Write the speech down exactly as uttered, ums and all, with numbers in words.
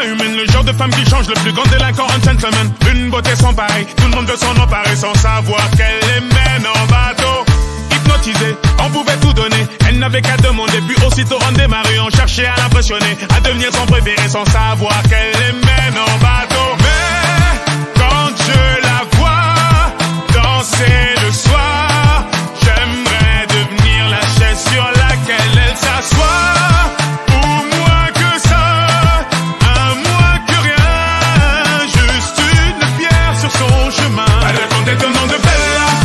pas humaine, le genre de femme qui change le plus grand délinquant en gentleman. Une beauté sans pareil, tout le monde veut s'en emparer sans savoir qu'elle les mène en bateau. Hypnotisée, on pouvait tout donner, elle n'avait qu'à demander, puis aussitôt on démarrait, on cherchait à l'impressionner, à devenir son préféré sans savoir qu'elle les mène en bateau. Mais quand je la vois danser le soir,